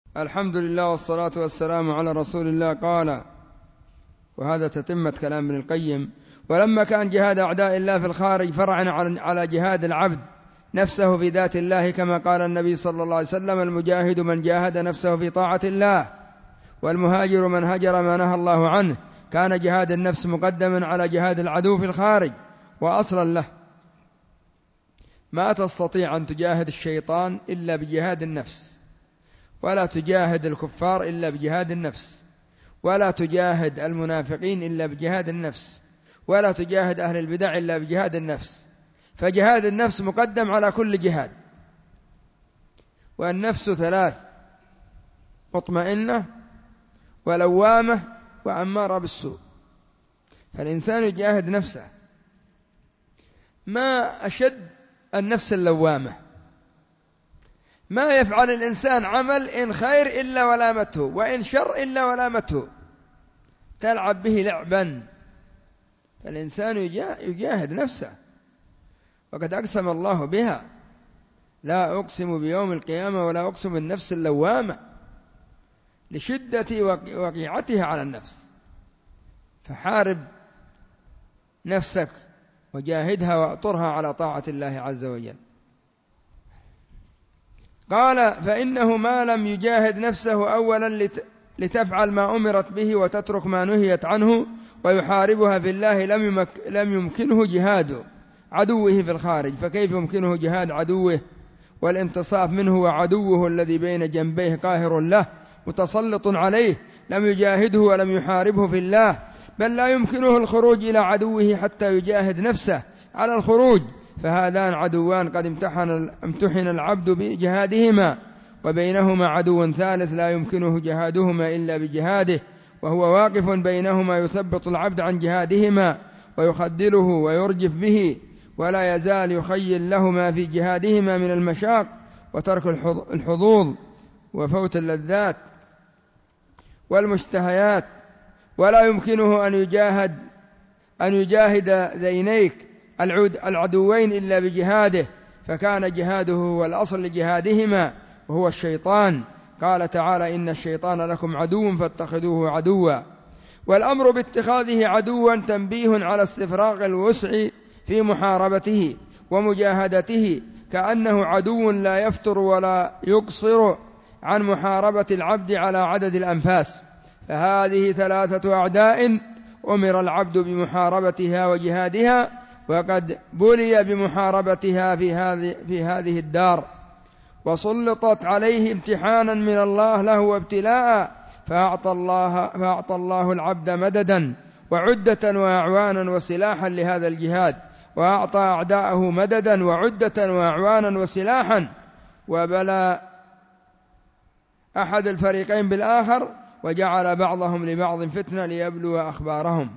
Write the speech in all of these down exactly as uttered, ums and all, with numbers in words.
الحمد لله والصلاة والسلام على رسول الله. قال، وهذا تتمة كلام ابن القيم: ولما كان جهاد أعداء الله في الخارج فرعا على جهاد العبد نفسه في ذات الله، كما قال النبي صلى الله عليه وسلم: المجاهد من جاهد نفسه في طاعة الله، والمهاجر من هجر ما نهى الله عنه. كان جهاد النفس مقدما على جهاد العدو في الخارج. وأصلا له ما تستطيع أن تجاهد الشيطان إلا بجهاد النفس، ولا تجاهد الكفار إلا بجهاد النفس، ولا تجاهد المنافقين إلا بجهاد النفس، ولا تجاهد أهل البدع إلا بجهاد النفس. فجهاد النفس مقدم على كل جهاد. والنفس ثلاث: مطمئنة، ولوامة، وأمارة بالسوء. فالإنسان يجاهد نفسه. ما أشد النفس اللوامة، ما يفعل الإنسان عمل إن خير إلا ولامته، وإن شر إلا ولامته، تلعب به لعبا. فالإنسان يجاهد نفسه، وقد أقسم الله بها: لا أقسم بيوم القيامة ولا أقسم بالنفس اللوامة، لشدة وقيعتها على النفس. فحارب نفسك وجاهدها وأطرها على طاعة الله عز وجل. قال: فإنه ما لم يجاهد نفسه أولا لتفعل ما أمرت به وتترك ما نهيت عنه ويحاربها في الله لم يمكنه جهاد عدوه في الخارج. فكيف يمكنه جهاد عدوه والانتصاف منه وعدوه الذي بين جنبيه قاهر له متسلط عليه لم يجاهده ولم يحاربه في الله؟ بل لا يمكنه الخروج إلى عدوه حتى يجاهد نفسه على الخروج. فهذان عدوان قد امتحن, امتحن العبد بجهادهما، وبينهما عدو ثالث لا يمكنه جهادهما إلا بجهاده، وهو واقف بينهما يثبط العبد عن جهادهما ويخذله ويرجف به، ولا يزال يخيل لهما في جهادهما من المشاق وترك الحظوظ وفوت اللذات والمشتهيات. ولا يمكنه أن يجاهد أن يجاهد ذينيك العدوين إلا بجهاده، فكان جهاده هو الأصل لجهادهما وهو الشيطان. قال تعالى: إن الشيطان لكم عدو فاتخذوه عدوا. والأمر باتخاذه عدوا تنبيه على استفراغ الوسع في محاربته ومجاهدته، كأنه عدو لا يفتر ولا يقصر عن محاربة العبد على عدد الأنفاس. فهذه ثلاثة أعداء أمر العبد بمحاربتها وجهادها، وقد بلي بمحاربتها في هذه في هذه الدار، وسلطت عليه امتحانا من الله له وابتلاء، فأعطى الله, فأعطى الله العبد مددا وعدة وأعوانا وسلاحا لهذا الجهاد، وأعطى أعداءه مددا وعدة وأعوانا وسلاحا، وبلى أحد الفريقين بالآخر، وجعل بعضهم لبعض فتنة ليبلو أخبارهم،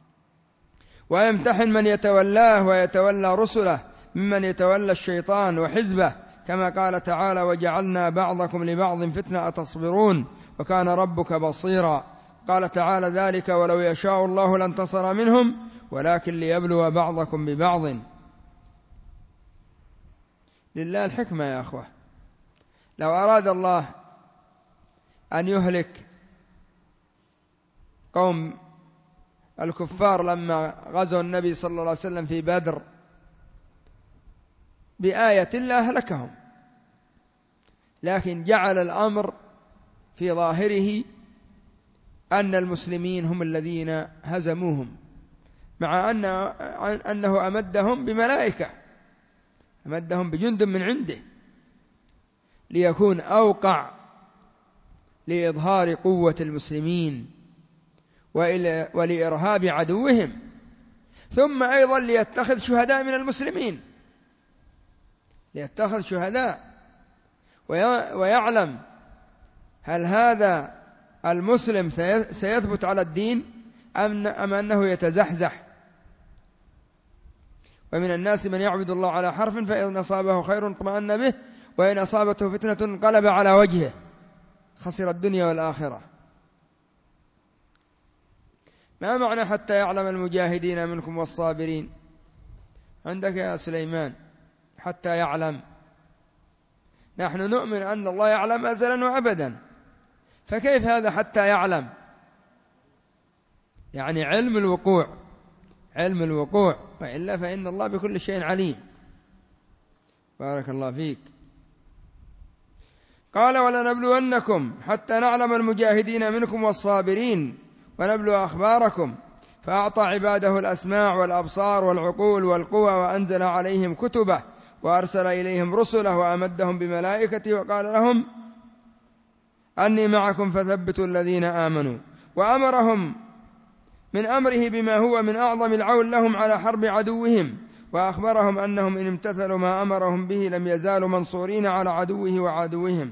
ويمتحن من يتولاه ويتولى رسله ممن يتولى الشيطان وحزبه، كما قال تعالى: وجعلنا بعضكم لبعض فتنة أتصبرون وكان ربك بصيرا. قال تعالى: ذلك ولو يشاء الله لانتصر منهم ولكن ليبلو بعضكم ببعض. لله الحكمة يا أخوة. لو أراد الله أن يهلك قوم الكفار لما غزوا النبي صلى الله عليه وسلم في بدر بآية لأهلكهم، لكن جعل الأمر في ظاهره أن المسلمين هم الذين هزموهم، مع أن أنه أمدهم بملائكة، أمدهم بجند من عنده ليكون أوقع لإظهار قوة المسلمين ولإرهاب عدوهم، ثم أيضا ليتخذ شهداء من المسلمين، ليتخذ شهداء ويعلم هل هذا المسلم سيثبت على الدين أم أنه يتزحزح. ومن الناس من يعبد الله على حرف فإن أصابه خير اطمأن به وإن أصابته فتنة انقلب على وجهه خسر الدنيا والآخرة. ما معنى حتى يعلم المجاهدين منكم والصابرين؟ عندك يا سليمان حتى يعلم. نحن نؤمن أن الله يعلم أزلا وأبدا، فكيف هذا حتى يعلم؟ يعني علم الوقوع، علم الوقوع، وإلا فإن الله بكل شيء عليم. بارك الله فيك. قال ولنبلونكم حتى نعلم المجاهدين منكم والصابرين ونبلو أخباركم. فأعطى عباده الأسماع والأبصار والعقول والقوى، وأنزل عليهم كتبه، وأرسل إليهم رسله، وأمدهم بملائكته، وقال لهم أني معكم فثبتوا الذين آمنوا. وأمرهم من أمره بما هو من أعظم العون لهم على حرب عدوهم، وأخبرهم أنهم إن امتثلوا ما أمرهم به لم يزالوا منصورين على عدوه وعدوهم،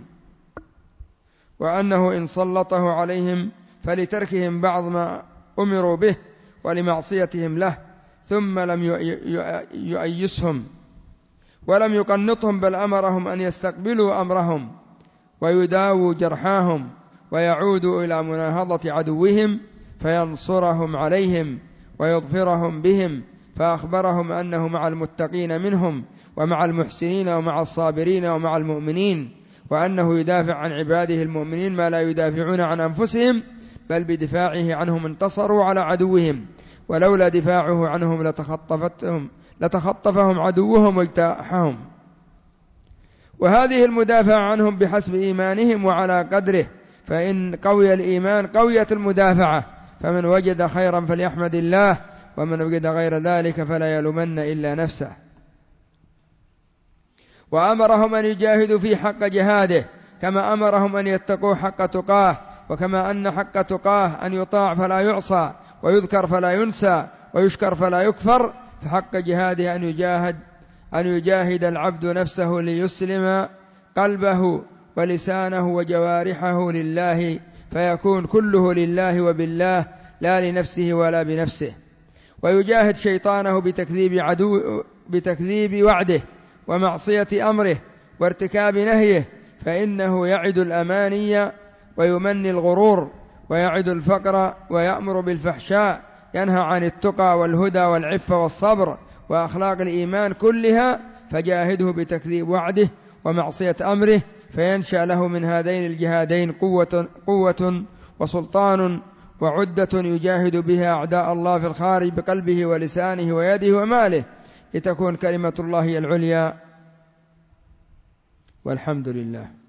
وأنه إن سلطه عليهم فلتركهم بعض ما أمروا به ولمعصيتهم له، ثم لم يؤيسهم ولم يقنطهم، بل أمرهم أن يستقبلوا أمرهم ويداووا جرحاهم ويعودوا إلى مناهضة عدوهم فينصرهم عليهم ويظفرهم بهم. فأخبرهم أنه مع المتقين منهم ومع المحسنين ومع الصابرين ومع المؤمنين، وأنه يدافع عن عباده المؤمنين ما لا يدافعون عن أنفسهم، بل بدفاعه عنهم انتصروا على عدوهم، ولولا دفاعه عنهم لتخطفتهم لتخطفهم عدوهم واجتاحهم. وهذه المدافع عنهم بحسب إيمانهم وعلى قدره، فإن قوي الإيمان قويت المدافعة، فمن وجد خيرا فليحمد الله، ومن وجد غير ذلك فلا يلومن إلا نفسه. وأمرهم أن يجاهدوا في حق جهاده، كما أمرهم أن يتقوا حق تقاه، وكما أن حق تقاه أن يطاع فلا يعصى، ويذكر فلا ينسى، ويشكر فلا يكفر، فحق جهاده أن يجاهد أن يجاهد العبد نفسه ليسلم قلبه ولسانه وجوارحه لله، فيكون كله لله وبالله لا لنفسه ولا بنفسه. ويجاهد شيطانه بتكذيب عدو بتكذيب وعده ومعصية أمره وارتكاب نهيه، فإنه يعد الأماني ويمني الغرور، ويعد الفقر ويأمر بالفحشاء، ينهى عن التقى والهدى والعفة والصبر وأخلاق الإيمان كلها. فجاهده بتكذيب وعده ومعصية أمره، فينشأ له من هذين الجهادين قوة, قوة وسلطان وعدة يجاهد بها أعداء الله في الخارج بقلبه ولسانه ويده وماله، لتكون كلمة الله العليا. والحمد لله.